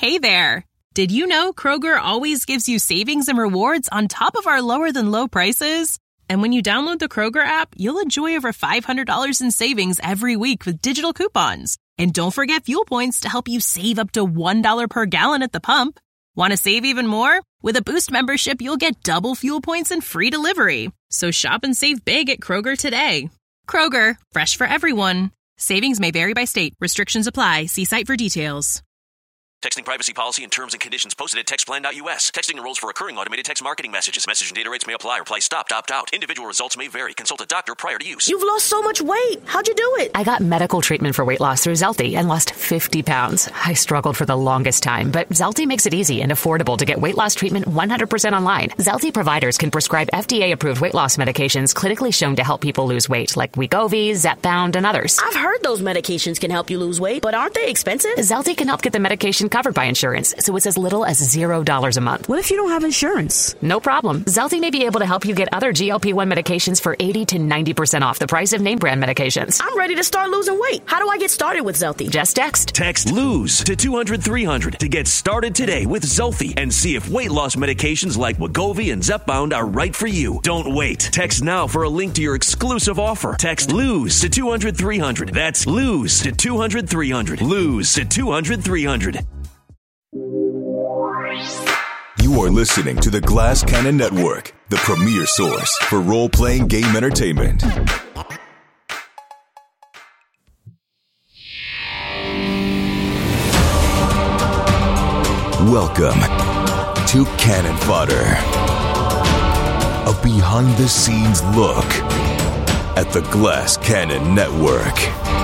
Hey there. Did you know Kroger always gives you savings and rewards on top of our lower than low prices? And when you download the Kroger app, you'll enjoy over $500 in savings every week with digital coupons. And don't forget fuel points to help you save up to $1 per gallon at the pump. Want to save even more? With a Boost membership, you'll get double fuel points and free delivery. So shop and save big at Kroger today. Kroger, fresh for everyone. Savings may vary by state. Restrictions apply. See site for details. Texting privacy policy and terms and conditions posted at textplan.us. Texting enrolls for recurring automated text marketing messages. Message and data rates may apply. Reply stopped, opt out. Individual results may vary. Consult a doctor prior to use. You've lost so much weight. How'd you do it? I got medical treatment for weight loss through Zelty and lost 50 pounds. I struggled for the longest time, but Zelty makes it easy and affordable to get weight loss treatment 100% online. Zelty providers can prescribe FDA-approved weight loss medications clinically shown to help people lose weight, like Wegovy, Zepbound, and others. I've heard those medications can help you lose weight, but aren't they expensive? Zelty can help get the medication covered by insurance, so it's as little as $0 a month. What if you don't have insurance? No problem. Zelty may be able to help you get other GLP-1 medications for 80 to 90% off the price of name brand medications. I'm ready to start losing weight. How do I get started with Zelty? Just text. Text LOSE to 200-300 to get started today with Zelty and see if weight loss medications like Wegovy and Zepbound are right for you. Don't wait. Text now for a link to your exclusive offer. Text LOSE to 200-300. That's LOSE to 200-300. LOSE to 200-300. You are listening to the Glass Cannon Network, the premier source for role-playing game entertainment. Welcome to Cannon Fodder, a behind-the-scenes look at the Glass Cannon Network.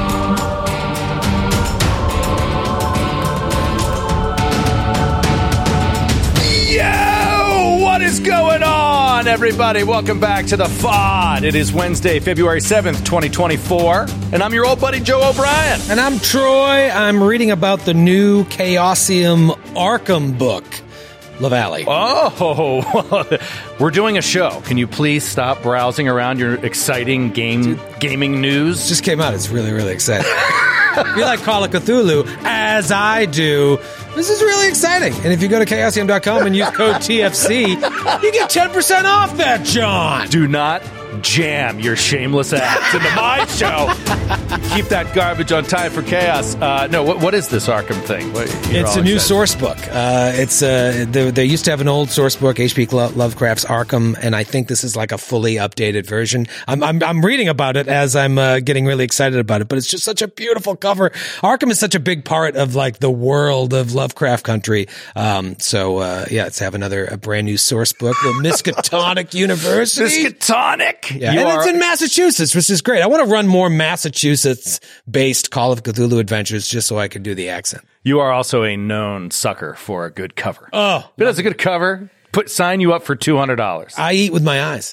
What is going on, everybody? Welcome back to the FOD. It is Wednesday, February 7th, 2024, and I'm your old buddy Joe O'Brien. And I'm Troy. I'm reading about the new Chaosium Arkham book, LaValle. Oh, we're doing a show. Can you please stop browsing around your exciting gaming news? It just came out. It's really, really exciting. If you like Call of Cthulhu, as I do, this is really exciting. And if you go to Chaosium.com and use code TFC, you get 10% off that, John. Do not jam your shameless ass into my show. Keep that garbage on time for chaos. No, what is this Arkham thing? It's a new source book. They used to have an old source book, H.P. Lovecraft's Arkham, and I think this is like a fully updated version. I'm reading about it as I'm getting really excited about it, but it's just such a beautiful cover. Arkham is such a big part of like the world of Lovecraft country. Let's have a brand new source book, the Miskatonic University. Miskatonic. Yeah, and it's in Massachusetts, which is great. I want to run more Massachusetts-based Call of Cthulhu adventures just so I can do the accent. You are also a known sucker for a good cover. Oh. If it has a good cover, sign you up for $200. I eat with my eyes.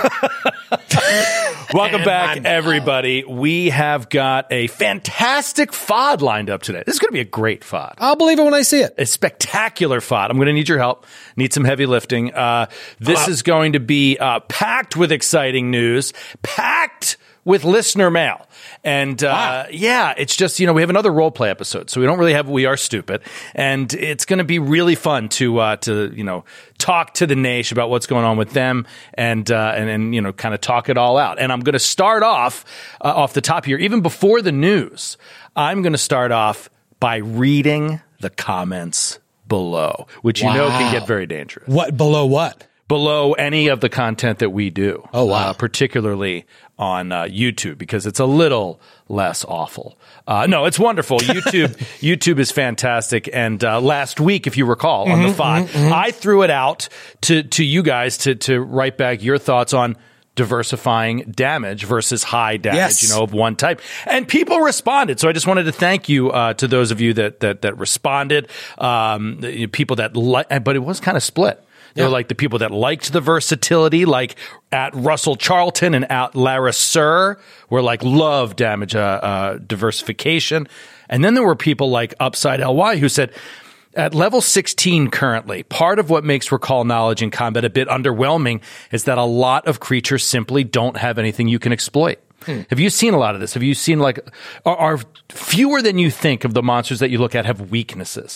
Welcome back, everybody. We have got a fantastic FOD lined up today. This is going to be a great FOD. I'll believe it when I see it. A spectacular FOD. I'm going to need your help. Need some heavy lifting. This is going to be packed with exciting news, packed with listener mail. And, it's just, we have another role play episode. So we don't really have We Are Stupid. And it's going to be really fun to talk to the nation about what's going on with them and kind of talk it all out. And I'm going to start off the top here, even before the news. I'm going to start off by reading the comments below, which can get very dangerous. What? Below what? Below any of the content that we do. Oh, wow. Particularly on YouTube, because it's a little less awful. No, it's wonderful. YouTube is fantastic. And last week, if you recall, on the FOD, I threw it out to you guys to write back your thoughts on diversifying damage versus high damage, of one type. And people responded. So I just wanted to thank you to those of you that responded, people that but it was kind of split. They were like the people that liked the versatility, like at Russell Charlton and at Lara Sir, were like love damage diversification. And then there were people like Upside LY who said, at level 16 currently, part of what makes Recall Knowledge in combat a bit underwhelming is that a lot of creatures simply don't have anything you can exploit. Have you seen a lot of this? Have you seen are fewer than you think of the monsters that you look at have weaknesses?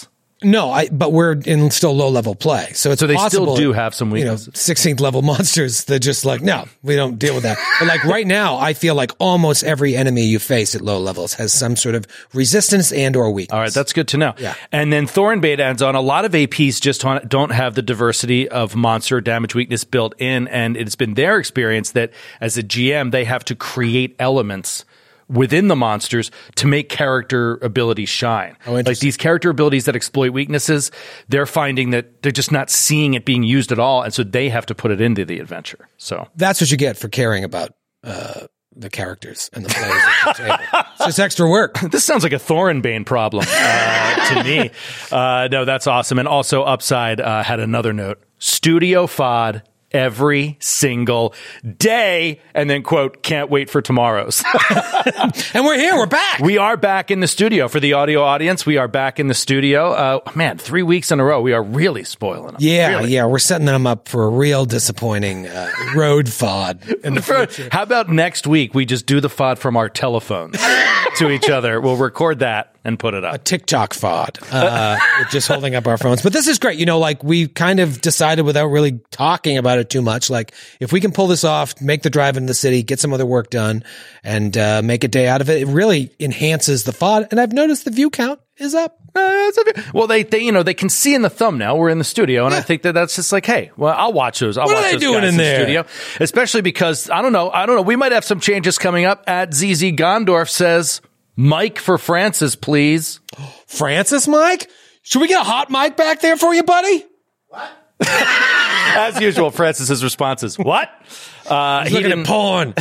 No, but we're in still low level play, so it's they possible, still do have some weaknesses. 16th level monsters. They're just like, no, we don't deal with that. But like right now, I feel like almost every enemy you face at low levels has some sort of resistance and or weakness. All right, that's good to know. Yeah. And then Thorinbait adds on, a lot of APs just don't have the diversity of monster damage weakness built in, and it's been their experience that as a GM, they have to create elements within the monsters to make character abilities shine. Like these character abilities that exploit weaknesses, they're finding that they're just not seeing it being used at all, and so they have to put it into the adventure. So that's what you get for caring about the characters and the players at the table. It's just extra work. This sounds like a Thorinbane problem to me. No, that's awesome. And also Upside had another note. Studio FOD every single day, and then quote, can't wait for tomorrow's. And we're here, we're back. We are back in the studio. For the audio audience, we are back in the studio. Man, 3 weeks in a row, we are really spoiling them. Yeah, we're setting them up for a real disappointing road FOD in the future. How about next week we just do the FOD from our telephones to each other? We'll record that and put it up. A TikTok FOD, just holding up our phones. But this is great. Like we kind of decided without really talking about it too much, like if we can pull this off, make the drive into the city, get some other work done, and make a day out of it, it really enhances the FOD. And I've noticed the view count is up. Well, they can see in the thumbnail we're in the studio, and I think that's just like, hey, well, I'll watch those. What are they doing in there? Studio, especially because I don't know. We might have some changes coming up. At ZZ Gondorf says, Mike for Francis, please. Francis, Mike? Should we get a hot mic back there for you, buddy? What? As usual, Francis's response is, what? He's looking at porn.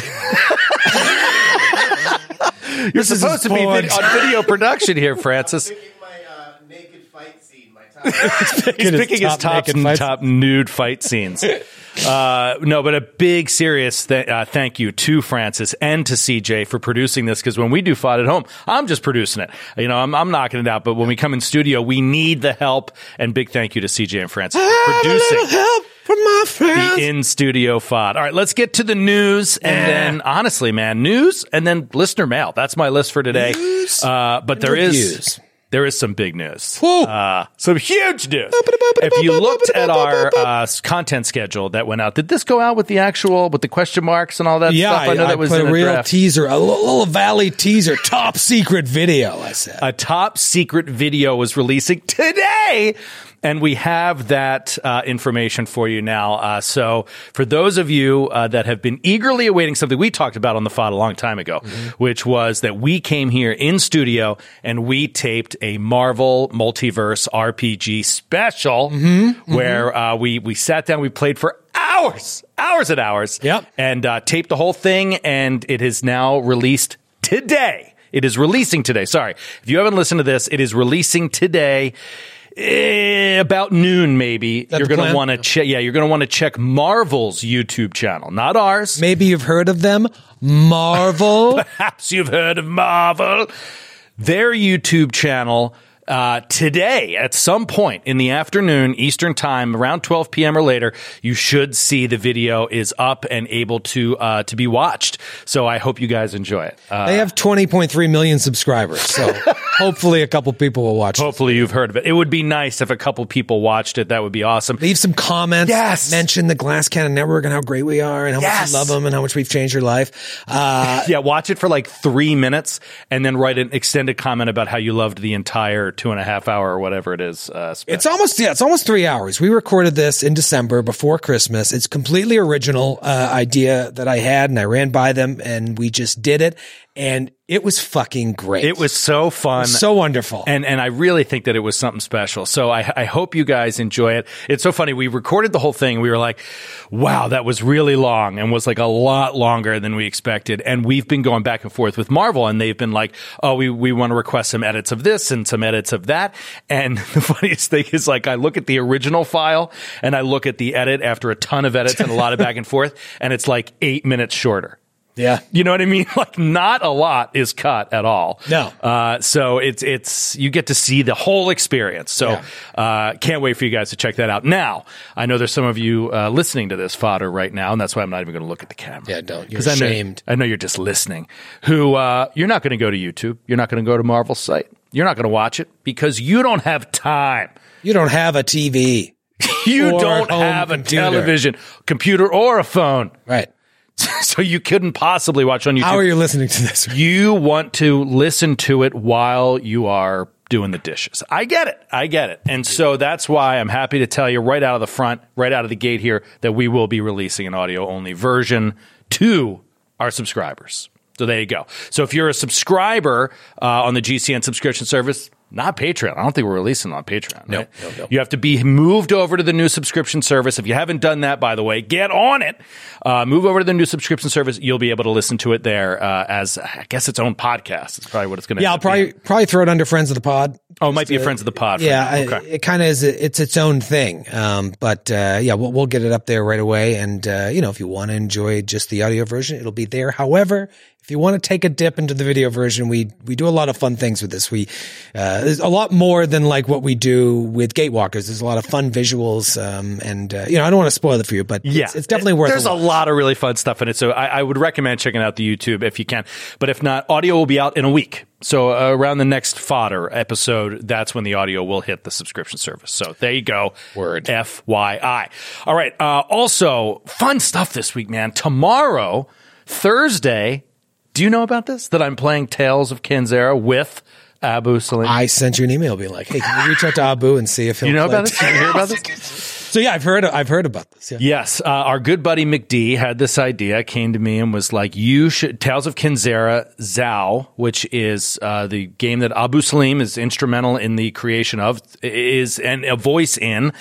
You're supposed to be on video production here, Francis. I'm picking my naked fight scene, my top. He's picking his top nude fight scenes. No, but a big, serious thank you to Francis and to CJ for producing this, because when we do FOD at home, I'm just producing it. I'm knocking it out, but when we come in studio, we need the help, and big thank you to CJ and Francis for producing help from my friends. The in-studio FOD. All right, let's get to the news, and then, honestly, man, news, and then listener mail. That's my list for today. But there is some big news. Some huge news. If you looked at our content schedule that went out, did this go out with the question marks and all that stuff? I know that was put in a real draft. teaser, a little Valley teaser, top secret video, I said. A top secret video was releasing today. And we have that information for you now. So for those of you that have been eagerly awaiting something we talked about on the FOD a long time ago, which was that we came here in studio and we taped a Marvel Multiverse RPG special where we sat down, we played for hours and hours, and taped the whole thing, and it is now released today. It is releasing today. Sorry. If you haven't listened to this, it is releasing today. About noon, maybe. You're going to want to check. Yeah, you're going to want to check Marvel's YouTube channel, not ours. Maybe you've heard of them, Marvel. Perhaps you've heard of Marvel. Their YouTube channel. Today, at some point in the afternoon, Eastern time, around 12 p.m. or later, you should see the video is up and able to be watched. So I hope you guys enjoy it. They have 20.3 million subscribers, so hopefully a couple people will watch it. Hopefully you've heard of it. It would be nice if a couple people watched it. That would be awesome. Leave some comments. Yes. Mention the Glass Cannon Network and how great we are and how much you love them and how much we've changed your life. Watch it for like 3 minutes and then write an extended comment about how you loved the entire 2.5 hour or whatever it is. It's almost 3 hours. We recorded this in December before Christmas. It's completely original idea that I had, and I ran by them, and we just did it. And it was fucking great. It was so fun. So wonderful. And I really think that it was something special. So I hope you guys enjoy it. It's so funny. We recorded the whole thing. We were like, wow, that was really long and was like a lot longer than we expected. And we've been going back and forth with Marvel, and they've been like, oh, we want to request some edits of this and some edits of that. And the funniest thing is, like, I look at the original file and I look at the edit after a ton of edits and a lot of back and forth, and it's like 8 minutes shorter. Yeah. You know what I mean? Like, not a lot is cut at all. No. So it's you get to see the whole experience. So can't wait for you guys to check that out. Now, I know there's some of you listening to this fodder right now, and that's why I'm not even going to look at the camera. Yeah, don't. You're ashamed. I know you're just listening. You're not going to go to YouTube. You're not going to go to Marvel's site. You're not going to watch it because you don't have time. You don't have a TV. You Or don't home have computer. a television, computer, or a phone. Right. So you couldn't possibly watch on YouTube. How are you listening to this? You want to listen to it while you are doing the dishes. I get it. And so that's why I'm happy to tell you right out of the front, right out of the gate here, that we will be releasing an audio-only version to our subscribers. So there you go. So if you're a subscriber on the GCN subscription service, not Patreon. I don't think we're releasing on Patreon. Right? No. You have to be moved over to the new subscription service. If you haven't done that, by the way, get on it. Move over to the new subscription service. You'll be able to listen to it there as, I guess, its own podcast. It's probably what it's going to be. Yeah, I'll probably throw it under Friends of the Pod. Oh, it might be a Friends of the Pod. Yeah, Okay. it kind of is. It's its own thing. But we'll get it up there right away. And if you want to enjoy just the audio version, it'll be there. However, if you want to take a dip into the video version, we do a lot of fun things with this. There's a lot more than like what we do with Gatewalkers. There's a lot of fun visuals, I don't want to spoil it for you, but it's definitely worth. There's a lot of really fun stuff in it, so I would recommend checking out the YouTube if you can. But if not, audio will be out in a week. So around the next Fodder episode, that's when the audio will hit the subscription service. So there you go. Word. FYI. All right. Also, fun stuff this week, man. Tomorrow, Thursday. Do you know about this? That I'm playing Tales of Kenzera with Abu Salim. I sent you an email being like, "Hey, can you reach out to Abu and see if he'll?" You know play about this? Did you hear about this? So yeah, I've heard about this. Yeah. Yes, our good buddy McD had this idea, came to me and was like, "You should Tales of Kenzera Zao, which is the game that Abu Salim is instrumental in the creation of, is and a voice in.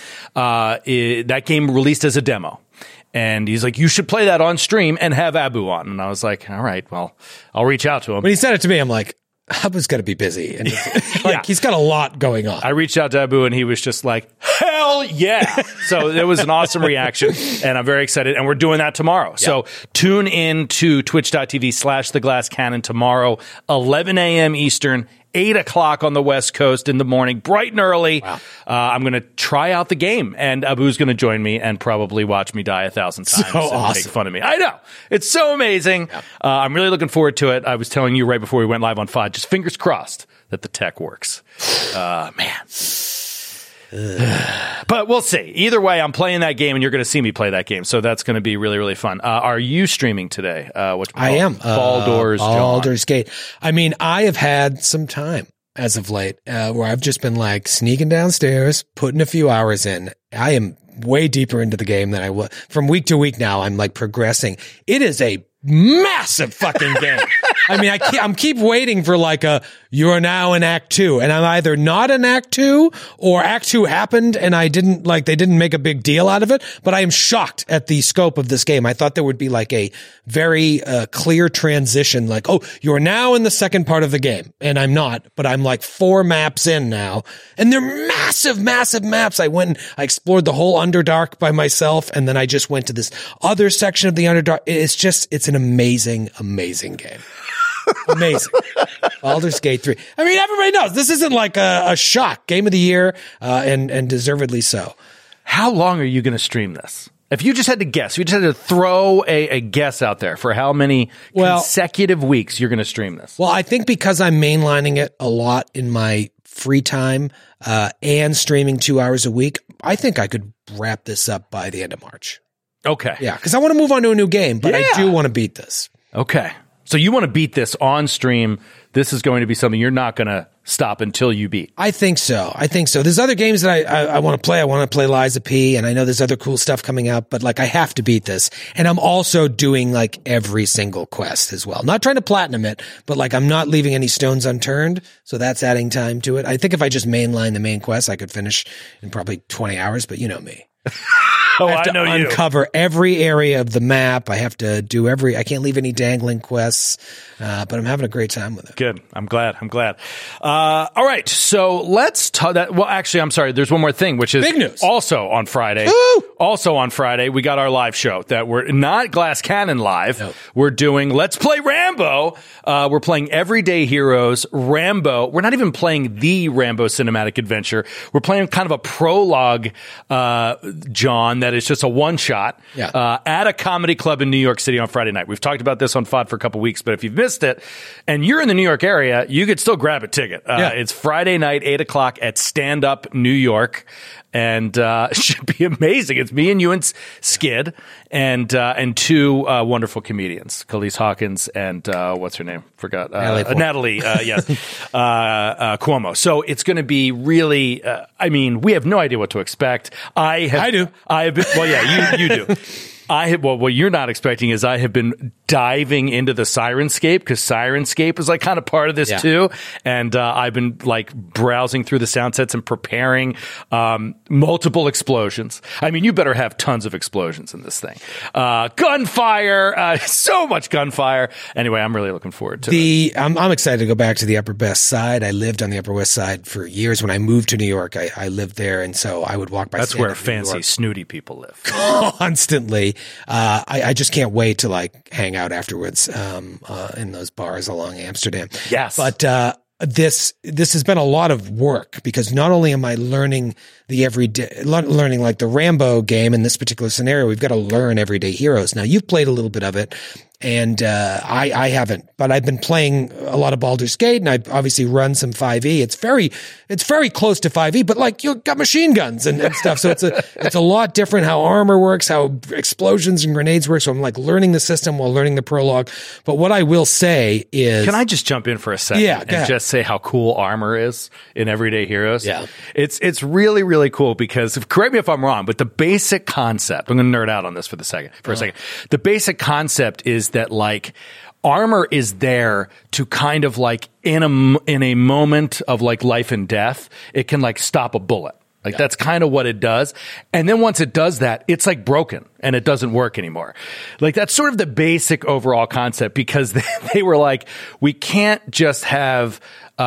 That game released as a demo." And he's like, you should play that on stream and have Abu on. And I was like, all right, well, I'll reach out to him. When he said it to me, I'm like, Abu's got to be busy. And he's got a lot going on. I reached out to Abu and he was just like, hell yeah. So it was an awesome reaction and I'm very excited. And we're doing that tomorrow. Yeah. So tune in to twitch.tv/theglasscannon tomorrow, 11 a.m. Eastern, 8 o'clock on the West Coast in the morning, bright and early. Wow. I'm going to try out the game, and Abu's going to join me and probably watch me die 1,000 times so and awesome. make fun of me. I know. It's so amazing. Yeah. I'm really looking forward to it. I was telling you right before we went live on FOD, just fingers crossed that the tech works. Man. But we'll see. Either way, I'm playing that game, and you're going to see me play that game. So that's going to be really, really fun. Are you streaming today? I am. Baldur's Gate. I mean, I have had some time as of late where I've just been like sneaking downstairs, putting a few hours in. I am way deeper into the game than I was. From week to week now, I'm like progressing. It is a massive fucking game. I mean, I'm keep waiting for like you are now in Act 2, and I'm either not in Act 2 or Act 2 happened and they didn't make a big deal out of it, but I am shocked at the scope of this game. I thought there would be like a very clear transition, like, oh, you're now in the second part of the game, and I'm not, but I'm like 4 maps in now, and they're massive, massive maps. I went and I explored the whole Underdark by myself, and then I just went to this other section of the Underdark. It's an amazing, amazing game. Amazing. Baldur's Gate 3. I mean, everybody knows this isn't like a shock. Game of the year, and deservedly so. How long are you going to stream this? If you just had to guess, you just had to throw a guess out there for how many consecutive weeks you're going to stream this. Well, I think because I'm mainlining it a lot in my free time and streaming 2 hours a week, I think I could wrap this up by the end of March. Okay. Yeah, because I want to move on to a new game, but I do want to beat this. Okay. So you want to beat this on stream. This is going to be something you're not going to stop until you beat. I think so. There's other games that I want to play. I want to play Liza P, and I know there's other cool stuff coming out, but like I have to beat this. And I'm also doing like every single quest as well. Not trying to platinum it, but like I'm not leaving any stones unturned. So that's adding time to it. I think if I just mainline the main quest, I could finish in probably 20 hours, but you know me. I have to uncover every area of the map. I have to do I can't leave any dangling quests, but I'm having a great time with it. Good. I'm glad. All right. So let's talk that. Well, actually, I'm sorry. There's one more thing, which is big news. Also on Friday. Woo! Also on Friday, we got our live show that we're not Glass Cannon live. Nope. We're doing Let's Play Rambo. We're playing Everyday Heroes Rambo. We're not even playing the Rambo cinematic adventure. We're playing kind of a prologue, John, that that is just a one-shot at a comedy club in New York City on Friday night. We've talked about this on FOD for a couple weeks, but if you've missed it and you're in the New York area, you could still grab a ticket. It's Friday night, 8 o'clock at Stand Up New York. And it should be amazing. It's me and you and Skid and two wonderful comedians, Khalees Hawkins and what's her name? Forgot. Natalie. Yes. Cuomo. So it's going to be really. I mean, we have no idea what to expect. I do. I have been. Well, yeah, you do. What you're not expecting is I have been diving into the Sirenscape, because Sirenscape is like kind of part of this too. And I've been like browsing through the sound sets and preparing multiple explosions. I mean, you better have tons of explosions in this thing. Gunfire, so much gunfire. Anyway, I'm really looking forward to it. I'm excited to go back to the Upper West Side. I lived on the Upper West Side for years. When I moved to New York, I lived there, and so I would walk by. That's where fancy, snooty people live. Constantly. I just can't wait to like hang out afterwards in those bars along Amsterdam. Yes. But this has been a lot of work, because not only am I learning the everyday, learning like the Rambo game in this particular scenario, we've got to learn everyday heroes. Now, you've played a little bit of it, and I haven't, but I've been playing a lot of Baldur's Gate, and I obviously run some 5e. It's very close to 5e, but like you've got machine guns and stuff. So it's a lot different how armor works, how explosions and grenades work. So I'm like learning the system while learning the prologue. But what I will say is, can I just jump in for a second and just say how cool armor is in Everyday Heroes? Yeah. It's really, really cool, because correct me if I'm wrong, but the basic concept, I'm going to nerd out on this for a second. The basic concept is that like armor is there to kind of like in a moment of like life and death, it can like stop a bullet. Like that's kind of what it does. And then once it does that, it's like broken and it doesn't work anymore. Like that's sort of the basic overall concept, because they were like, we can't just have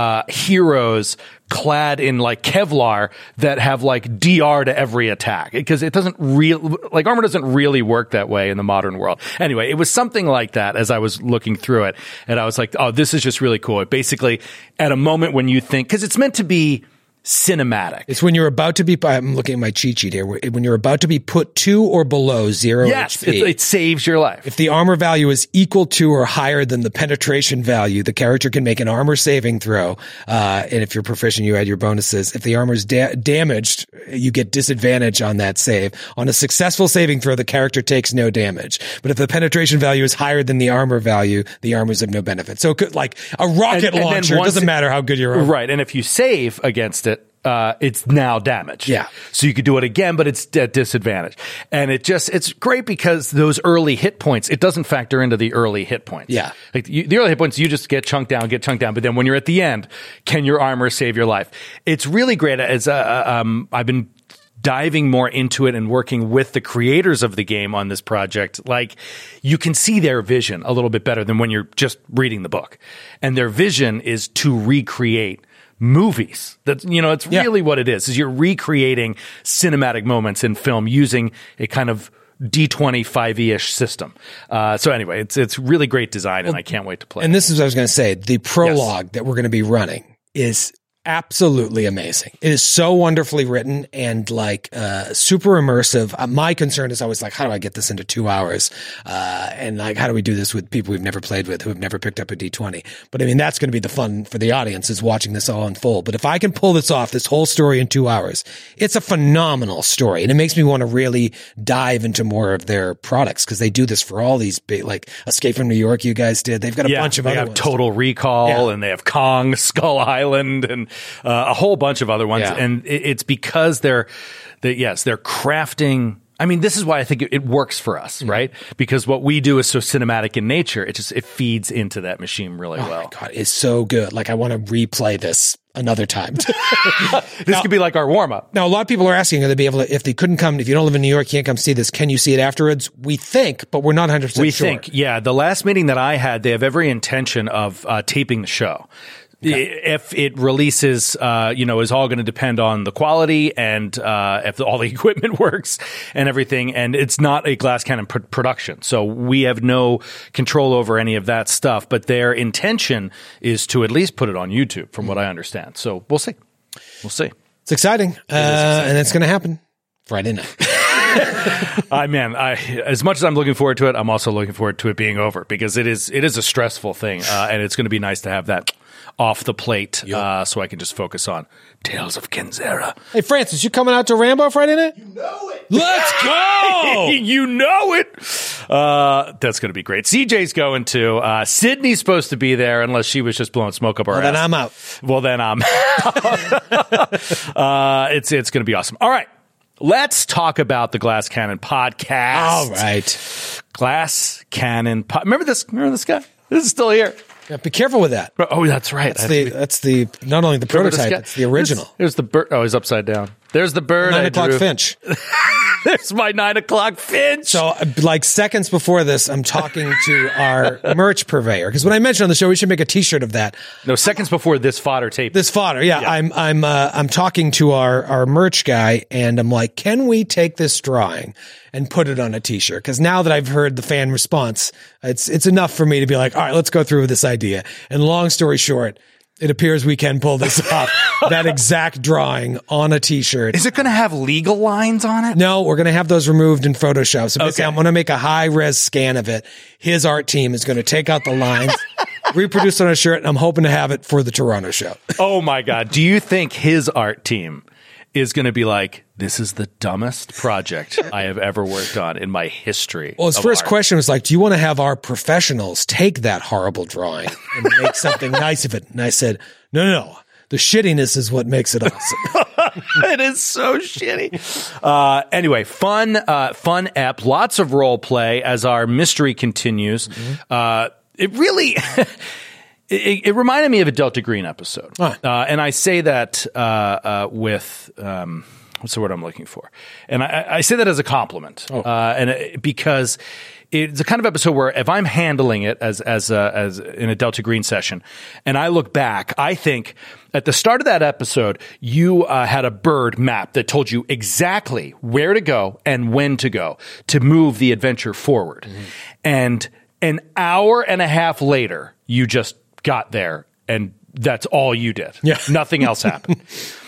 heroes clad in like Kevlar that have like DR to every attack, because it doesn't like armor doesn't really work that way in the modern world. Anyway, it was something like that as I was looking through it, and I was like, oh, this is just really cool. It basically, at a moment when you think, because it's meant to be cinematic. It's when you're about to be, I'm looking at my cheat sheet here, when you're about to be put to or below 0 HP. It saves your life. If the armor value is equal to or higher than the penetration value, the character can make an armor saving throw. And if you're proficient, you add your bonuses. If the armor is damaged, you get disadvantage on that save. On a successful saving throw, the character takes no damage. But if the penetration value is higher than the armor value, the armor is of no benefit. So like a rocket launcher, it doesn't matter how good your armor. Right. And if you save against it, it's now damaged. Yeah. So you could do it again, but it's at disadvantage. And it's great because those early hit points, it doesn't factor into the early hit points. Yeah. Like the early hit points, you just get chunked down. But then when you're at the end, can your armor save your life? It's really great. As I've been diving more into it and working with the creators of the game on this project, like you can see their vision a little bit better than when you're just reading the book. And their vision is to recreate movies. That's, it's really what it is you're recreating cinematic moments in film using a kind of D20 5e-ish system. So anyway, it's really great design, and I can't wait to play. And this is what I was going to say. The prologue that we're going to be running is absolutely amazing. It is so wonderfully written and like super immersive. My concern is always like, how do I get this into 2 hours? And like, how do we do this with people we've never played with, who have never picked up a D20? But I mean, that's going to be the fun for the audience, is watching this all unfold. But if I can pull this off, this whole story in 2 hours, it's a phenomenal story. And it makes me want to really dive into more of their products, because they do this for all these big, like Escape from New York you guys did. They've got a bunch of other ones. They have Total Recall, and they have Kong, Skull Island, and a whole bunch of other ones. Yeah. And it's because they're crafting. I mean, this is why I think it works for us, right? Because what we do is so cinematic in nature. It feeds into that machine really well. My God, it's so good. Like, I want to replay this another time. This could be like our warm up. Now, a lot of people are asking, are they be able to, if they couldn't come, if you don't live in New York, you can't come see this, can you see it afterwards? We think, but we're not 100% sure. We think, yeah. The last meeting that I had, they have every intention of taping the show. Okay. If it releases, is all going to depend on the quality and if all the equipment works and everything. And it's not a Glass Cannon production, so we have no control over any of that stuff. But their intention is to at least put it on YouTube, from what I understand. So we'll see. It's exciting, and it's going to happen Friday night. As much as I'm looking forward to it, I'm also looking forward to it being over because it is a stressful thing, and it's going to be nice to have that off the plate, so I can just focus on Tales of Kenzera. Hey, Francis, you coming out to Rambo Friday night? You know it. Let's go! You know it. That's going to be great. CJ's going to. Sydney's supposed to be there unless she was just blowing smoke up her ass. Then I'm out. Well, then I'm out. It's going to be awesome. All right. Let's talk about the Glass Cannon podcast. All right. Glass Cannon. Remember this guy? This is still here. Yeah, be careful with that. Oh, that's right. That's the not only the prototype, it's the original. There's the bird. Oh, he's upside down. There's the bird. 9 o'clock Finch. There's my 9 o'clock Finch. So, like seconds before this, I'm talking to our merch purveyor because when I mentioned on the show, we should make a T-shirt of that. No, seconds before this fodder tape. This fodder, yeah. I'm talking to our merch guy, and I'm like, can we take this drawing and put it on a T-shirt? Because now that I've heard the fan response, it's enough for me to be like, all right, let's go through with this idea. And long story short, it appears we can pull this off. That exact drawing on a T-shirt. Is it going to have legal lines on it? No, we're going to have those removed in Photoshop. So basically, I'm going to make a high-res scan of it. His art team is going to take out the lines, reproduce on a shirt, and I'm hoping to have it for the Toronto show. Oh, my God. Do you think his art team is going to be like, this is the dumbest project I have ever worked on in my history? Well, his first question was like, do you want to have our professionals take that horrible drawing and make something nice of it? And I said, no. The shittiness is what makes it awesome. It is so shitty. Anyway, fun ep. Lots of role play as our mystery continues. Mm-hmm. It really... It reminded me of a Delta Green episode. And I say that with what's the word I'm looking for? And I say that as a compliment. Because it's a kind of episode where if I'm handling it as in a Delta Green session and I look back, I think at the start of that episode, you had a bird map that told you exactly where to go and when to go to move the adventure forward. Mm-hmm. And an hour and a half later, you just got there, and that's all you did. Yeah. Nothing else happened.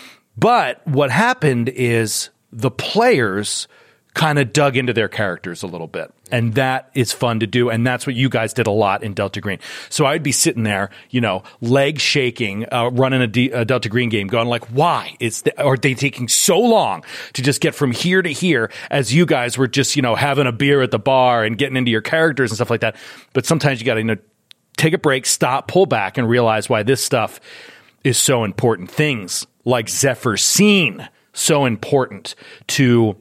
But what happened is the players kind of dug into their characters a little bit, and that is fun to do, and that's what you guys did a lot in Delta Green. So I'd be sitting there, legs shaking, running a Delta Green game, going like, why? Are they taking so long to just get from here to here as you guys were just, having a beer at the bar and getting into your characters and stuff like that? But sometimes you got to, take a break, stop, pull back, and realize why this stuff is so important. Things like Zephyr's scene, so important to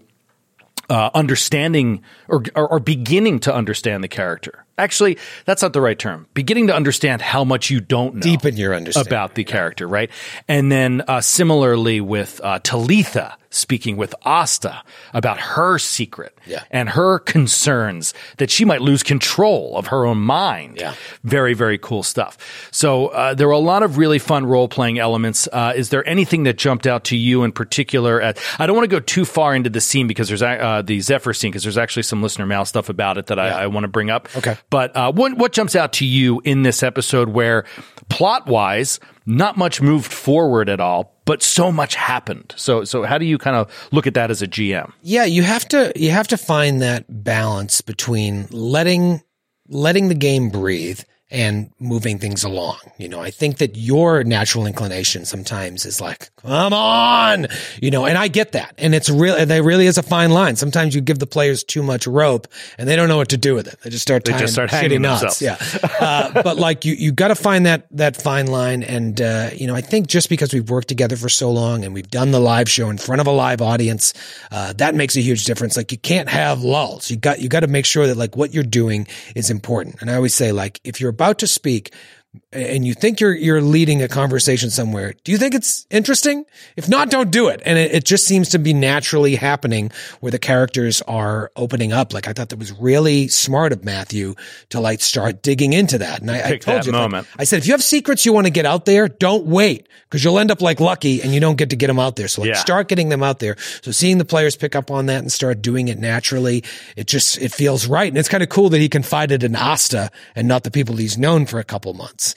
understanding or beginning to understand the character. Actually, that's not the right term. Beginning to understand how much you don't know. Deepen your understanding about the character, right? And then similarly with Talitha speaking with Asta about her secret and her concerns that she might lose control of her own mind. Yeah. Very, very cool stuff. So there were a lot of really fun role-playing elements. Is there anything that jumped out to you in particular? I don't want to go too far into the scene because there's the Zephyr scene because there's actually some listener mail stuff about it that I want to bring up. Okay. But what jumps out to you in this episode where plot-wise, not much moved forward at all, but so much happened. So how do you kind of look at that as a GM? Yeah, you have to find that balance between letting the game breathe and moving things along. I think that your natural inclination sometimes is like, come on, and I get that. And there really is a fine line. Sometimes you give the players too much rope and they don't know what to do with it. They just start tying hanging knots. themselves. Yeah. But like you got to find that fine line. And, I think just because we've worked together for so long and we've done the live show in front of a live audience, that makes a huge difference. Like you can't have lulls. You got to make sure that like what you're doing is important. And I always say like, if you're about to speak and you think you're leading a conversation somewhere, do you think it's interesting? If not, don't do it. And it just seems to be naturally happening where the characters are opening up. Like I thought that was really smart of Matthew to like start digging into that. And I told that you, moment. I said, if you have secrets you want to get out there, don't wait because you'll end up like Lucky and you don't get to get them out there. So start getting them out there. So seeing the players pick up on that and start doing it naturally, it feels right. And it's kind of cool that he confided in Asta and not the people he's known for a couple months.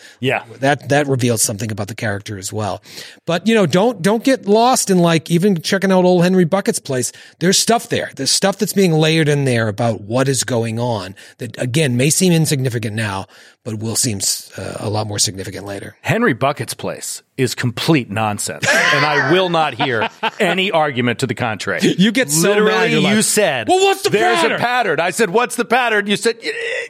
Yeah. That reveals something about the character as well. But, don't get lost in like even checking out old Henry Bucket's place. There's stuff there. There's stuff that's being layered in there about what is going on that, again, may seem insignificant now, but will seem a lot more significant later. Henry Bucket's place is complete nonsense, and I will not hear any argument to the contrary. You get so literally, mad. You're like, you said, well, what's the there's pattern? a pattern. I said, what's the pattern? You said,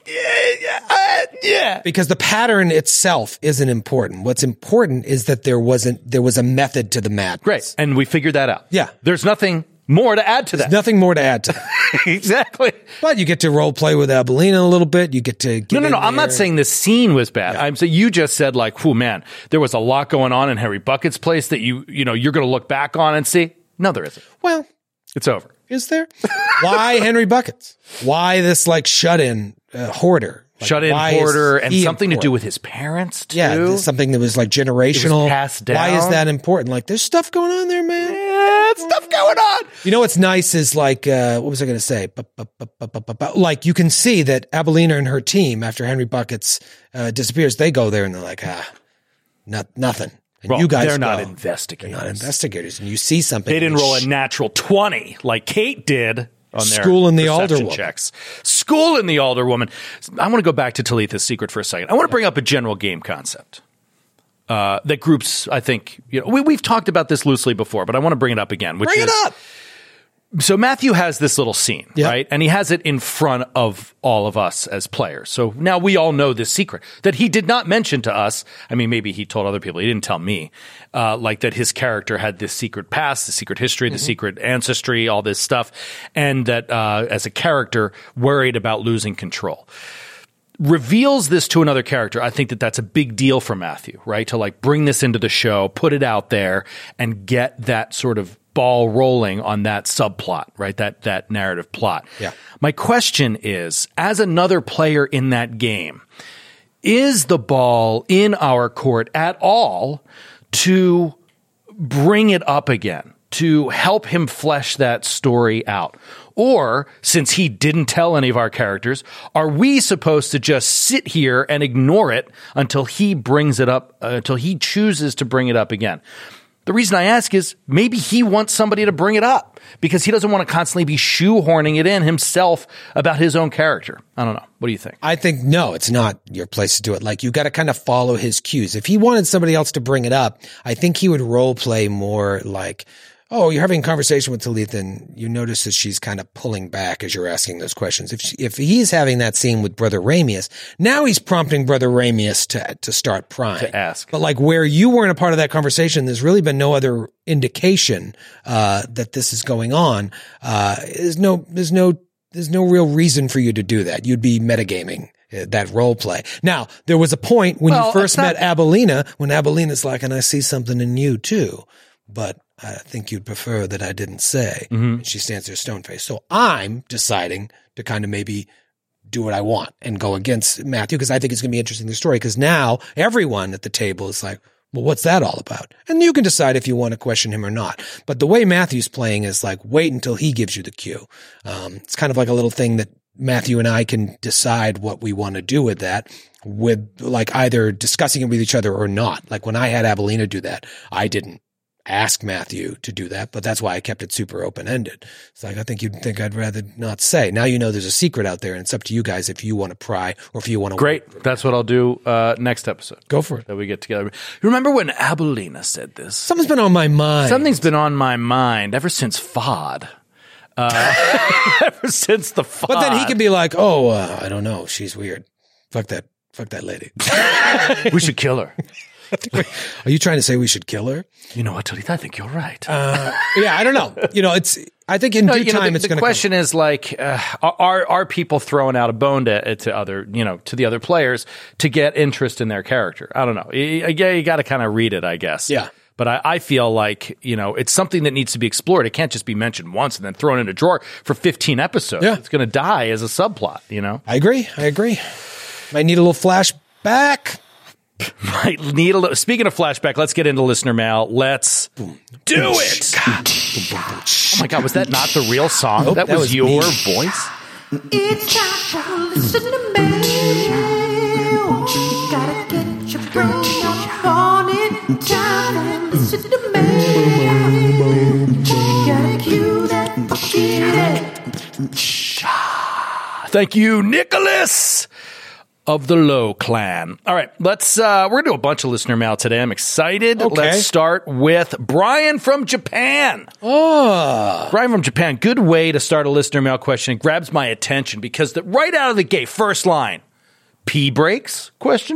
yeah. Because the pattern itself isn't important. What's important is that there was a method to the madness. Great, and we figured that out. Yeah. There's nothing more to add to that. Nothing more to add to that. Exactly. But you get to role play with Abelina a little bit. You get to get No. I'm not saying the scene was bad. Yeah. I'm saying you just said like, "Whew, man, there was a lot going on in Henry Bucket's place that you're going to look back on and see." No, there isn't. Well, It's over. is there? Why Henry Buckets? Why this like shut-in hoarder? Like, Shut-in why is hoarder and he something to do important? with his parents too. Yeah, something that was like generational. It was passed down. Why is that important? Like, there's stuff going on there, man. Yeah, stuff going on. What's nice is like, what was I going to say? Like, you can see that Abelina and her team, after Henry Buckets disappears, they go there and they're like, nothing. And Well, you guys they're not go. investigators. They're not investigators. And you see something. They didn't roll a natural 20 like Kate did on their School in the perception Alderwoman. checks. School in the Alderwoman. I want to go back to Talitha's secret for a second. I want to bring up a general game concept that groups, I think, we've talked about this loosely before, but I want to bring it up again. Bring it up. So Matthew has this little scene, Yep. right? And he has it in front of all of us as players. So now we all know this secret that he did not mention to us. I mean, maybe he told other people. He didn't tell me, like that his character had this secret past, the secret history, the secret ancestry, all this stuff. And that as a character worried about losing control. Reveals this to another character. I think that that's a big deal for Matthew, right? To like bring this into the show, put it out there and get that sort of ball rolling on that subplot, right? That narrative plot. Yeah. My question is, as another player in that game, is the ball in our court at all to bring it up again, to help him flesh that story out? Or, since he didn't tell any of our characters, are we supposed to just sit here and ignore it until he brings it up, until he chooses to bring it up again? The reason I ask is maybe he wants somebody to bring it up because he doesn't want to constantly be shoehorning it in himself about his own character. I don't know. What do you think? I think, no, it's not your place to do it. Like, you got to kind of follow his cues. If he wanted somebody else to bring it up, I think he would role play more like, oh, you're having a conversation with Talitha and you notice that she's kind of pulling back as you're asking those questions. If he's having that scene with Brother Ramius, now he's prompting Brother Ramius to start prying. To ask. But like where you weren't a part of that conversation, there's really been no other indication that this is going on. There's no real reason for you to do that. You'd be metagaming that role play. Now, there was a point when you first met Abelina, when Abelina's like, and I see something in you too, but I think you'd prefer that I didn't say. Mm-hmm. And she stands there stone-faced. So I'm deciding to kind of maybe do what I want and go against Matthew because I think it's going to be interesting, the story, because now everyone at the table is like, well, what's that all about? And you can decide if you want to question him or not. But the way Matthew's playing is like, wait until he gives you the cue. It's kind of like a little thing that Matthew and I can decide what we want to do with that, with like either discussing it with each other or not. Like when I had Abelina do that, I didn't ask Matthew to do that, but that's why I kept it super open-ended. It's like, I think you'd think I'd rather not say. Now you know there's a secret out there, and it's up to you guys if you want to pry or if you want to. Great. That's what I'll do next episode. Go for it. That we get together. Remember when Abelina said this? Something's been on my mind. Something's been on my mind ever since FOD. Ever since the FOD. But then he can be like, oh, I don't know. She's weird. Fuck that lady. We should kill her. Are you trying to say we should kill her? You know what, Talitha? I think you're right. Yeah, I don't know. I think in due time it's going to The question is like, are people throwing out a bone to other, to the other players to get interest in their character? I don't know. You got to kind of read it, I guess. Yeah. But I feel like, it's something that needs to be explored. It can't just be mentioned once and then thrown in a drawer for 15 episodes. Yeah. It's going to die as a subplot, I agree. Might need a little flashback. Might need a little. Speaking of flashback, let's get into listener mail. Let's do it. Oh my God, was that not the real song? Nope, that was your me. voice? It's time to listen to me. You gotta get your Thank you, Nicholas of the Low Clan. All right, we're going to do a bunch of listener mail today. I'm excited. Okay. Let's start with Brian from Japan. Oh. Brian from Japan, good way to start a listener mail question. It grabs my attention because right out of the gate, first line, pee breaks, ?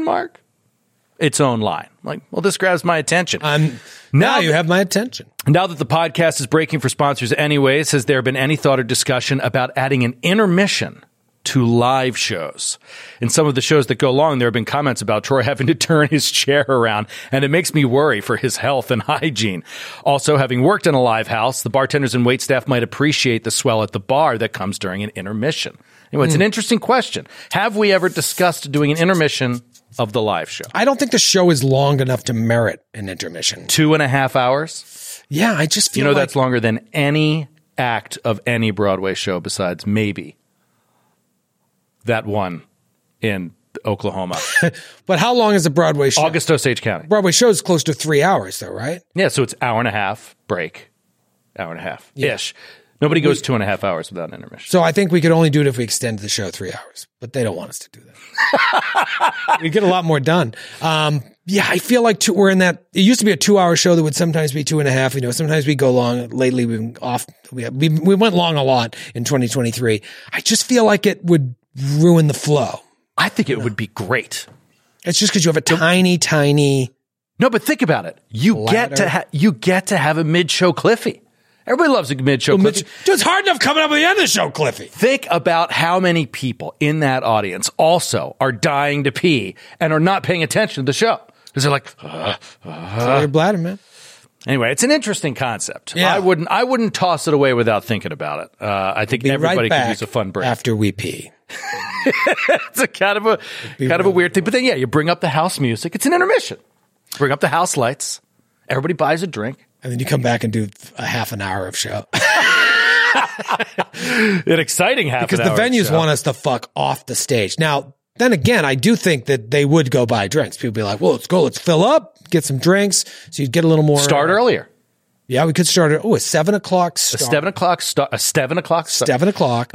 Its own line. Like, well, this grabs my attention. Now you have my attention. Now that the podcast is breaking for sponsors anyways, has there been any thought or discussion about adding an intermission to live shows? In some of the shows that go long, there have been comments about Troy having to turn his chair around, and it makes me worry for his health and hygiene. Also, having worked in a live house, the bartenders and waitstaff might appreciate the swell at the bar that comes during an intermission. Anyway, it's an interesting question. Have we ever discussed doing an intermission of the live show? I don't think the show is long enough to merit an intermission. 2.5 hours? Yeah, I just feel that's longer than any act of any Broadway show besides maybe that one in Oklahoma. But how long is a Broadway show? August Osage County. Broadway show is close to 3 hours, though, right? Yeah, so it's hour and a half break. Hour and a half-ish. Nobody goes 2.5 hours without an intermission. So I think we could only do it if we extend the show 3 hours, but they don't want us to do that. We get a lot more done. Yeah, I feel like we're in that. It used to be a 2-hour show that would sometimes be 2.5. Sometimes we go long. Lately, we've been off. We went long a lot in 2023. I just feel like it would ruin the flow. I think it would be great. It's just because you have a tiny. No, but think about it. You get to have a mid-show Cliffy. Everybody loves a mid-show Cliffy. Dude, it's hard enough coming up with the end of the show, Cliffy. Think about how many people in that audience also are dying to pee and are not paying attention to the show. Because they're like, Fill your bladder, man. Anyway, it's an interesting concept. Yeah. I wouldn't toss it away without thinking about it. I think everybody could use a fun break. After we pee. It's a kind of a weird thing. But then, you bring up the house music. It's an intermission. Bring up the house lights. Everybody buys a drink. And then you come back and do a half an hour of show. An exciting half because an hour. Because the venues show. want us to fuck off the stage. Now, then again, I do think that they would go buy drinks. People be like, well, let's go. Let's fill up, get some drinks. So you'd get a little more. Start earlier. Yeah, we could start at, a 7 o'clock start. A 7 o'clock start. A 7 o'clock start. 7 o'clock.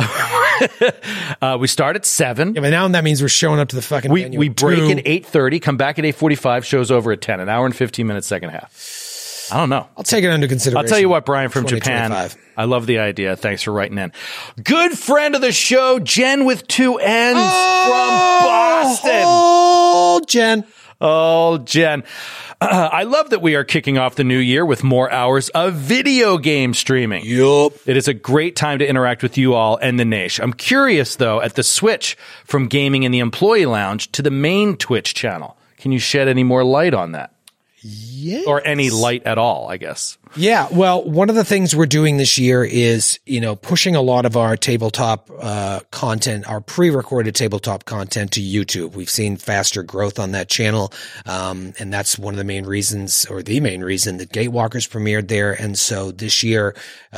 We start at 7. Yeah, but now that means we're showing up to the fucking venue. We break at 8:30, come back at 8:45, show's over at 10. An hour and 15 minutes, second half. I don't know. I'll take it under consideration. I'll tell you what, Brian from Japan. I love the idea. Thanks for writing in. Good friend of the show, Jen with 2 N's from Boston. Oh, Jen. Oh, Jen. I love that we are kicking off the new year with more hours of video game streaming. Yup. It is a great time to interact with you all and the Nation. I'm curious, though, at the switch from gaming in the employee lounge to the main Twitch channel. Can you shed any more light on that? Yes. Or any light at all, I guess. Yeah. Well, one of the things we're doing this year is, pushing a lot of our tabletop content, our pre-recorded tabletop content to YouTube. We've seen faster growth on that channel. And that's one of the main reasons, or the main reason, that Gatewalkers premiered there. And so this year,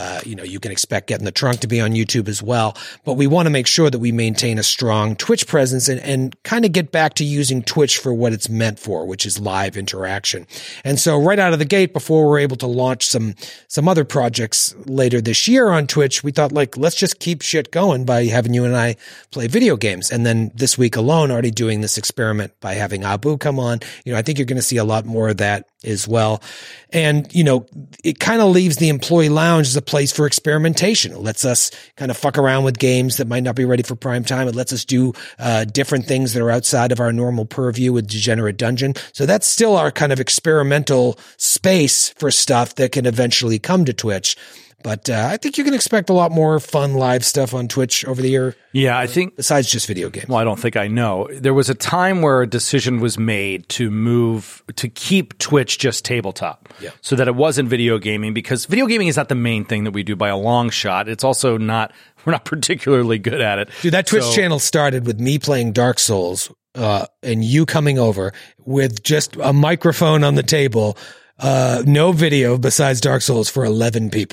you can expect Get in the Trunk to be on YouTube as well. But we want to make sure that we maintain a strong Twitch presence and kind of get back to using Twitch for what it's meant for, which is live interaction. And so right out of the gate, before we're able to launch some other projects later this year on Twitch, we thought, let's just keep shit going by having you and I play video games. And then this week alone, already doing this experiment by having Abu come on. I think you're going to see a lot more of that as well. And, it kind of leaves the employee lounge as a place for experimentation. It lets us kind of fuck around with games that might not be ready for prime time. It lets us do different things that are outside of our normal purview with Degenerate Dungeon. So that's still our kind of experimental space for stuff that can eventually come to Twitch. But I think you can expect a lot more fun live stuff on Twitch over the year. Yeah, I think. Besides just video games. Well, I don't think I know. There was a time where a decision was made to keep Twitch just tabletop. Yeah. So that it wasn't video gaming, because video gaming is not the main thing that we do by a long shot. It's also not, we're not particularly good at it. Dude, that Twitch channel started with me playing Dark Souls and you coming over with just a microphone on the table, no video besides Dark Souls for 11 people.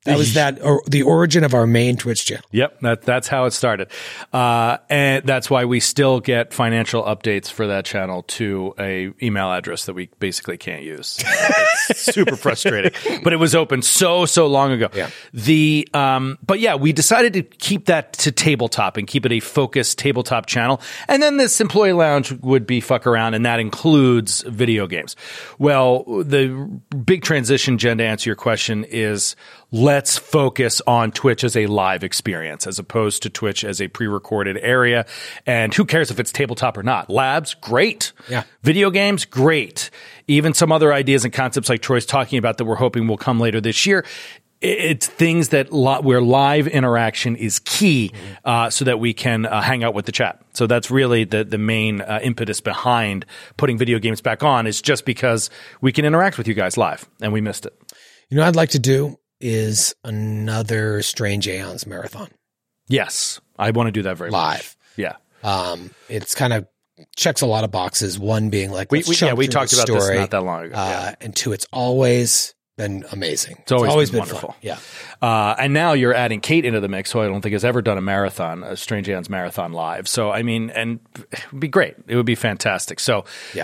That was the origin of our main Twitch channel. Yep, that's how it started. And that's why we still get financial updates for that channel to a email address that we basically can't use. It's super frustrating. But it was open so long ago. Yeah. But yeah, we decided to keep that to tabletop and keep it a focused tabletop channel. And then this employee lounge would be fuck around, and that includes video games. Well, the big transition, Jen, to answer your question is let's focus on Twitch as a live experience as opposed to Twitch as a pre-recorded area. And who cares if it's tabletop or not? Labs, great. Yeah. Video games, great. Even some other ideas and concepts like Troy's talking about that we're hoping will come later this year. It's things that where live interaction is key so that we can hang out with the chat. So that's really the main impetus behind putting video games back on is just because we can interact with you guys live, and we missed it. You know what I'd like to do is another Strange Aeons marathon. Yes, I want to do that very live. Much. Yeah. It's kind of checks a lot of boxes. One being like, we talked about this not that long ago. And two, it's always been amazing. It's always been wonderful. Fun. Yeah. And now you're adding Kate into the mix, who I don't think has ever done a Strange Aeons marathon live. So, I mean, and it would be great. It would be fantastic. So,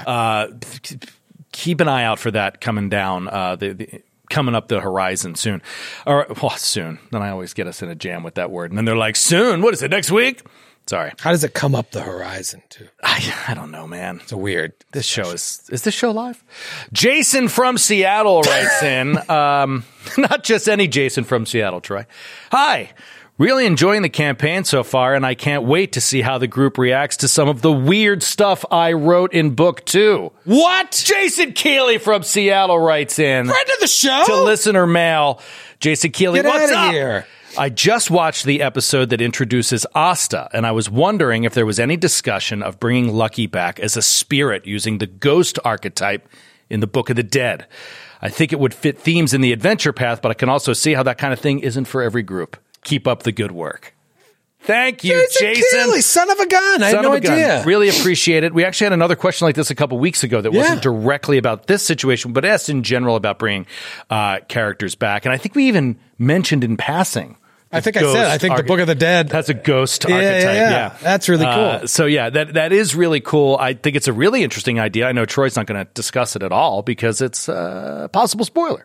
keep an eye out for that coming down, coming up the horizon soon. Or, well, soon. Then I always get us in a jam with that word. And then they're like, soon? What is it, next week? Sorry. How does it come up the horizon, too? I don't know, man. It's a weird. This show is this show live? Jason from Seattle writes in, not just any Jason from Seattle, Troy. Hi. Really enjoying the campaign so far, and I can't wait to see how the group reacts to some of the weird stuff I wrote in book 2. What? Jason Keeley from Seattle writes in. Friend of the show? To listener mail. Jason Keeley, Get what's out of up? Here. I just watched the episode that introduces Asta, and I was wondering if there was any discussion of bringing Lucky back as a spirit using the ghost archetype in the Book of the Dead. I think it would fit themes in the adventure path, but I can also see how that kind of thing isn't for every group. Keep up the good work. Thank you, Jason. Keeley, son of a gun. I had no idea. Really appreciate it. We actually had another question like this a couple weeks ago that wasn't directly about this situation, but asked in general about bringing characters back. And I think we even mentioned in passing. I think the Book of the Dead has a ghost archetype. Yeah. That's really cool. So yeah, that is really cool. I think it's a really interesting idea. I know Troy's not going to discuss it at all because it's a possible spoiler.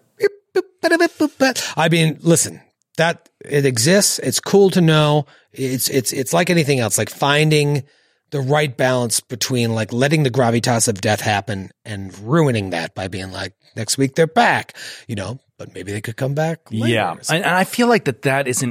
I mean, listen, that it exists. It's cool to know. It's like anything else, like finding the right balance between like letting the gravitas of death happen and ruining that by being like, next week they're back, but maybe they could come back later. Yeah. And I feel like that is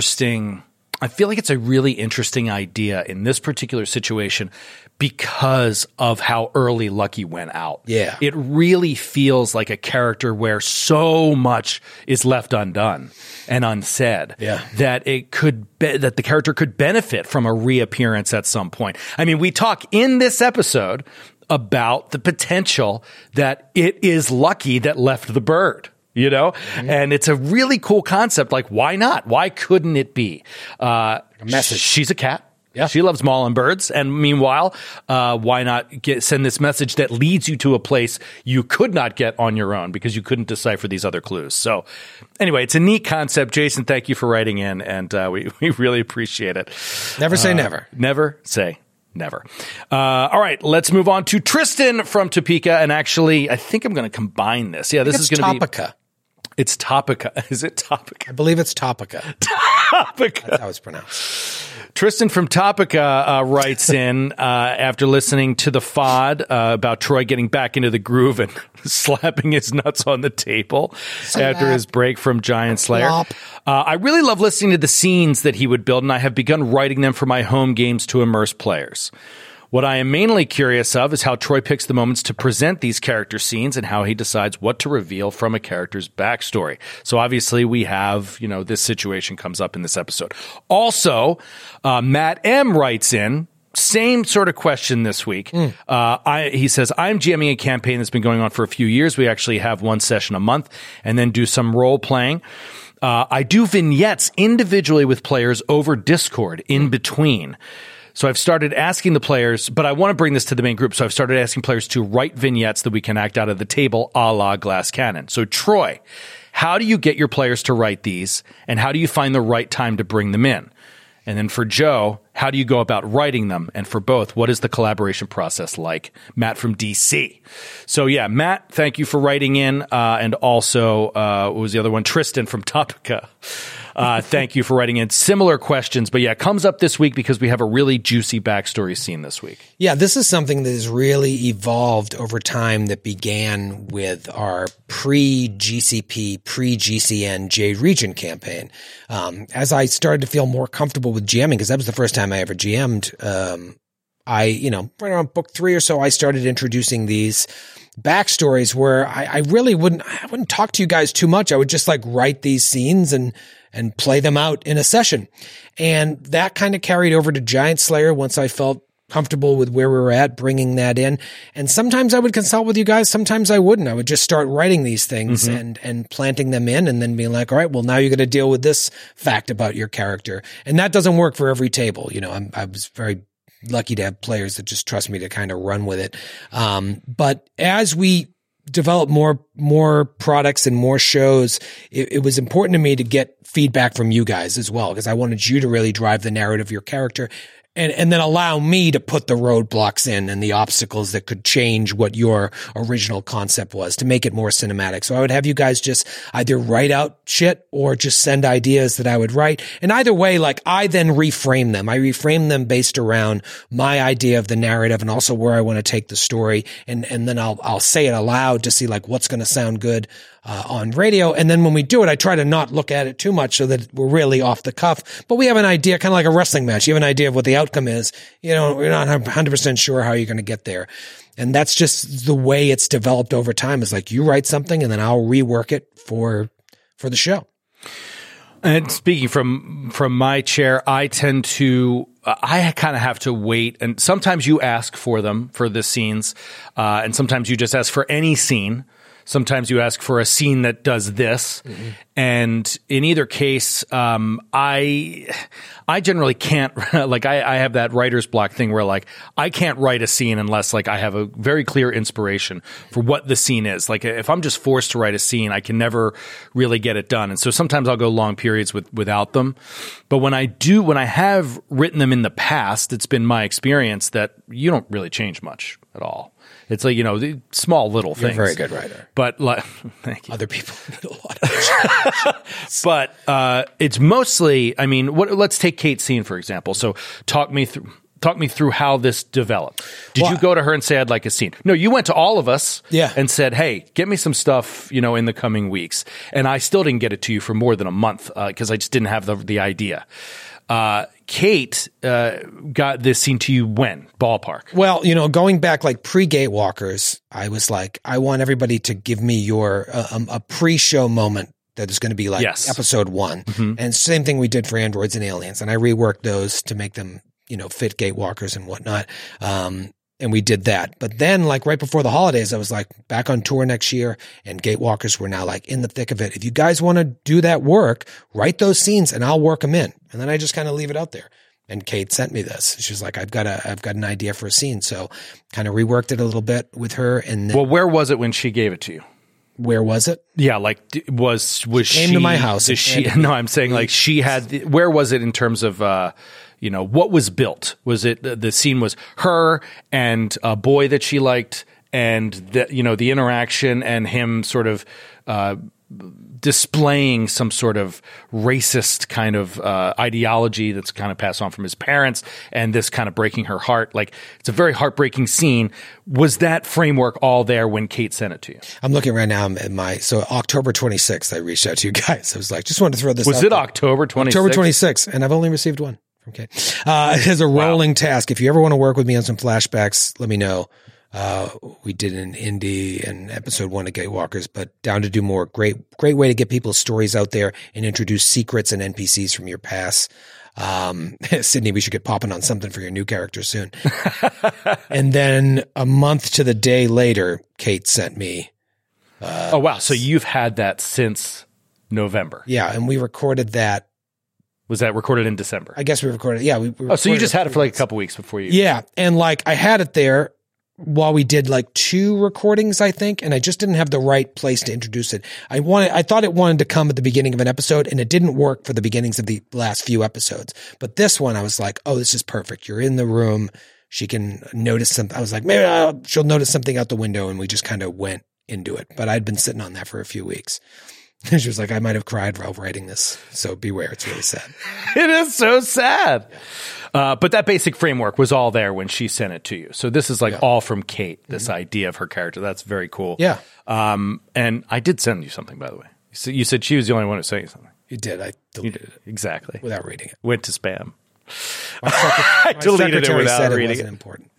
I feel like it's a really interesting idea in this particular situation because of how early Lucky went out. Yeah. It really feels like a character where so much is left undone and unsaid that that the character could benefit from a reappearance at some point. I mean, we talk in this episode about the potential that it is Lucky that left the bird. And it's a really cool concept. Like, why not? Why couldn't it be? A message. She's a cat. Yeah. She loves mauling birds. And meanwhile, why not send this message that leads you to a place you could not get on your own because you couldn't decipher these other clues. So anyway, it's a neat concept. Jason, thank you for writing in. And we really appreciate it. Never say never. Never say never. All right, let's move on to Tristan from Topeka. And actually, I think I'm going to combine this. Yeah, this is going to be Topica. It's Topica. Is it Topica? I believe it's Topica. Topica. That's how it's pronounced. Tristan from Topica writes in after listening to the FOD about Troy getting back into the groove and slapping his nuts on the table after his break from Giant Slayer. I really love listening to the scenes that he would build, and I have begun writing them for my home games to immerse players. What I am mainly curious of is how Troy picks the moments to present these character scenes and how he decides what to reveal from a character's backstory. So obviously we have, this situation comes up in this episode. Also, Matt M. writes in, same sort of question this week. He says, I'm GMing a campaign that's been going on for a few years. We actually have one session a month and then do some role playing. I do vignettes individually with players over Discord in between. So I've started asking the players, but I want to bring this to the main group. So I've started asking players to write vignettes that we can act out of the table a la Glass Cannon. So Troy, how do you get your players to write these, and how do you find the right time to bring them in? And then for Joe, how do you go about writing them? And for both, what is the collaboration process like? Matt from DC. So yeah, Matt, thank you for writing in. And also, what was the other one? Tristan from Topica. Thank you for writing in similar questions. But yeah, it comes up this week because we have a really juicy backstory scene this week. Yeah, this is something that has really evolved over time that began with our pre-GCP, pre-GCN Jade Region campaign. As I started to feel more comfortable with GMing, because that was the first time I ever GM'd, right around book 3 or so, I started introducing these backstories where I wouldn't talk to you guys too much. I would just like write these scenes and play them out in a session. And that kind of carried over to Giant Slayer once I felt comfortable with where we were at, bringing that in. And sometimes I would consult with you guys. Sometimes I wouldn't. I would just start writing these things and planting them in and then being like, all right, well, now you're going to deal with this fact about your character. And that doesn't work for every table. You know, I was very lucky to have players that just trust me to kind of run with it. But as we develop more products and more shows, it was important to me to get feedback from you guys as well, because I wanted you to really drive the narrative of your character. And then allow me to put the roadblocks in and the obstacles that could change what your original concept was to make it more cinematic. So I would have you guys just either write out shit or just send ideas that I would write. And either way, like I then reframe them. I reframe them based around my idea of the narrative and also where I want to take the story. And then I'll say it aloud to see like what's going to sound good on radio. And then when we do it, I try to not look at it too much so that we're really off the cuff, but we have an idea, kind of like a wrestling match. You have an idea of what the outcome is. You know, we're not 100% sure how you're going to get there. And that's just the way it's developed over time, is like you write something and then I'll rework it for the show. And speaking from my chair, I tend to, I kind of have to wait. And sometimes you ask for them for the scenes. And sometimes you just ask for any scene. Sometimes you ask for a scene that does this. And in either case, I generally can't, like I have that writer's block thing where like I can't write a scene unless like I have a very clear inspiration for what the scene is. Like if I'm just forced to write a scene, I can never really get it done. And so sometimes I'll go long periods without them. But when I have written them in the past, it's been my experience that you don't really change much at all. It's like, you know, the small little things. You're a very good writer. But like, thank you. Other people need a lot of But it's mostly, I mean, let's take Kate's scene, for example. So talk me through how this developed. Did you go to her and say, I'd like a scene? No, you went to all of us and said, hey, get me some stuff, you know, in the coming weeks. And I still didn't get it to you for more than a month because I just didn't have the idea. Kate got this scene to you when? Ballpark. Well, you know, going back like pre-Gatewalkers, I was like, I want everybody to give me your a pre-show moment that is going to be like episode 1. And same thing we did for Androids and Aliens. And I reworked those to make them, you know, fit Gatewalkers and whatnot. And we did that. But then like right before the holidays, I was like back on tour next year and Gatewalkers were now like in the thick of it. If you guys want to do that work, write those scenes and I'll work them in. And then I just kind of leave it out there. And Kate sent me this. She's like, I've got an idea for a scene. So kind of reworked it a little bit with her. And then, well, where was it when she gave it to you? Where was it? Yeah, like was she came to my house? No, I'm saying like she had. Where was it in terms of you know, what was built? Was it the scene was her and a boy that she liked, and the interaction and him sort of displaying some sort of racist kind of ideology that's kind of passed on from his parents, and this kind of breaking her heart. Like, it's a very heartbreaking scene. Was that framework all there when Kate sent it to you? I'm looking right now at so October 26th, I reached out to you guys. I was like, just wanted to throw this out. Was it October 26th? October 26th, and I've only received one. Okay. As a rolling task. If you ever want to work with me on some flashbacks, let me know. We did an indie and episode 1 of Gatewalkers, but down to do more. Great way to get people's stories out there and introduce secrets and NPCs from your past. Sydney, we should get popping on something for your new character soon. And then a month to the day later, Kate sent me. Oh, wow. So you've had that since November. Yeah. And we recorded that. Was that recorded in December? I guess we recorded. Yeah. We so you just had it for like a couple weeks before you. Yeah. And like I had it there while we did like 2 recordings, I think, and I just didn't have the right place to introduce it. I thought it wanted to come at the beginning of an episode, and it didn't work for the beginnings of the last few episodes. But this one, I was like, oh, this is perfect. You're in the room. She can notice something. I was like, maybe she'll notice something out the window, and we just kind of went into it. But I'd been sitting on that for a few weeks. And she was like, I might have cried while writing this. So beware. It's really sad. It is so sad. But that basic framework was all there when she sent it to you. So this is like all from Kate, this idea of her character. That's very cool. Yeah. And I did send you something, by the way. So you said she was the only one who sent you something. You did. I deleted it. Exactly. Without reading it. Went to spam. I deleted it without reading it. Important.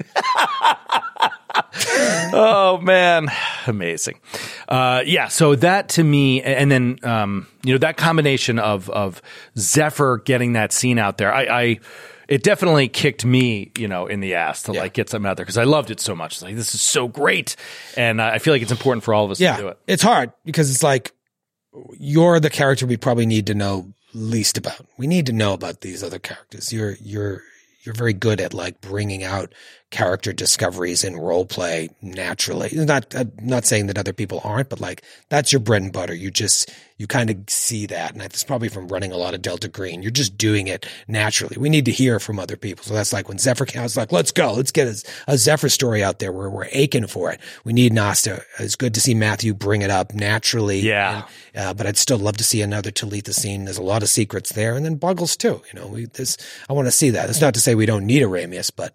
Oh man, amazing. So that to me, and then that combination of Zephyr getting that scene out there, it definitely kicked me, in the ass to like get something out there because I loved it so much. It's like, this is so great, and I feel like it's important for all of us to do it. It's hard because it's like you're the character we probably need to know least about. We need to know about these other characters. You're very good at like bringing out character discoveries in role play naturally. Not saying that other people aren't, but like that's your bread and butter. You kind of see that. And it's probably from running a lot of Delta Green. You're just doing it naturally. We need to hear from other people. So that's like when Zephyr came out, it's like, let's go. Let's get a Zephyr story out there where we're aching for it. We need Nasta. It's good to see Matthew bring it up naturally. Yeah. But I'd still love to see another Talitha scene. There's a lot of secrets there. And then Buggles too. I want to see that. It's not to say we don't need a Ramius, but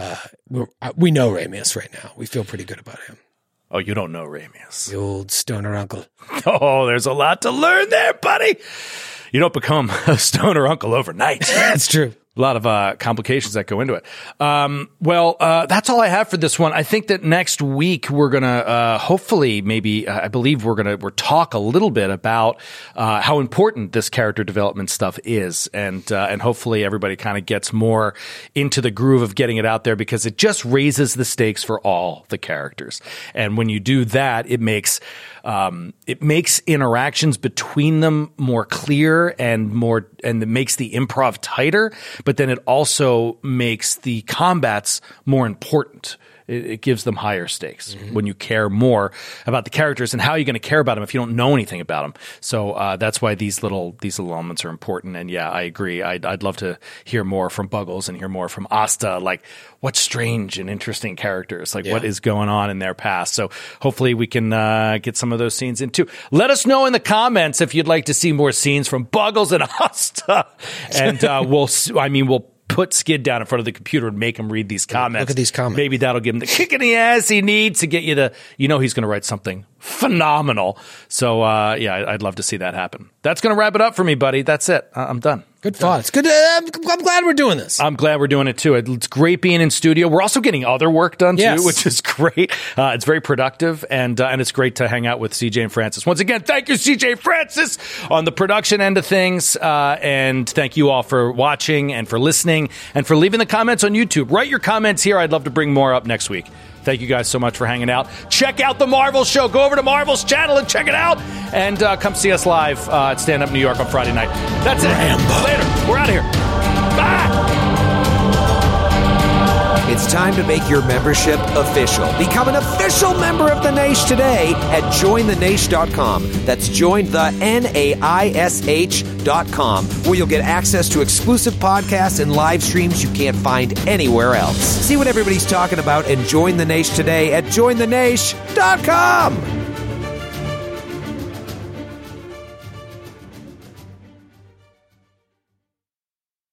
we know Ramius right now. We feel pretty good about him. Oh, you don't know Ramius. The old stoner uncle. Oh, there's a lot to learn there, buddy. You don't become a stoner uncle overnight. That's true. A lot of complications that go into it. That's all I have for this one. I think that next week we're gonna hopefully I believe we'll talk a little bit about how important this character development stuff is, and hopefully everybody kind of gets more into the groove of getting it out there because it just raises the stakes for all the characters. And when you do that, it makes interactions between them more clear and it makes the improv tighter. But then it also makes the combats more important. It gives them higher stakes when you care more about the characters and how you're going to care about them if you don't know anything about them. So that's why these little elements are important. And yeah, I agree. I'd love to hear more from Buggles and hear more from Asta. Like, what strange and interesting characters? Like, what is going on in their past? So hopefully we can get some of those scenes in too. Let us know in the comments if you'd like to see more scenes from Buggles and Asta. And we'll put Skid down in front of the computer and make him read these comments. Look at these comments. Maybe that'll give him the kick in the ass he needs to get you he's going to write something phenomenal. So, I'd love to see that happen. That's going to wrap it up for me, buddy. That's it. I'm done. Good thoughts. Good. I'm glad we're doing this. I'm glad we're doing it too. It's great being in studio. We're also getting other work done too, which is great. It's very productive, and it's great to hang out with CJ and Francis. Once again, thank you, CJ and Francis, on the production end of things, and thank you all for watching and for listening and for leaving the comments on YouTube. Write your comments here. I'd love to bring more up next week. Thank you guys so much for hanging out. Check out the Marvel Show. Go over to Marvel's channel and check it out. And come see us live at Stand Up New York on Friday night. That's it. Later. We're out of here. Bye. It's time to make your membership official. Become an official member of The Naish today at jointhenaish.com. That's jointhenaish.com, where you'll get access to exclusive podcasts and live streams you can't find anywhere else. See what everybody's talking about and join The Naish today at jointhenaish.com.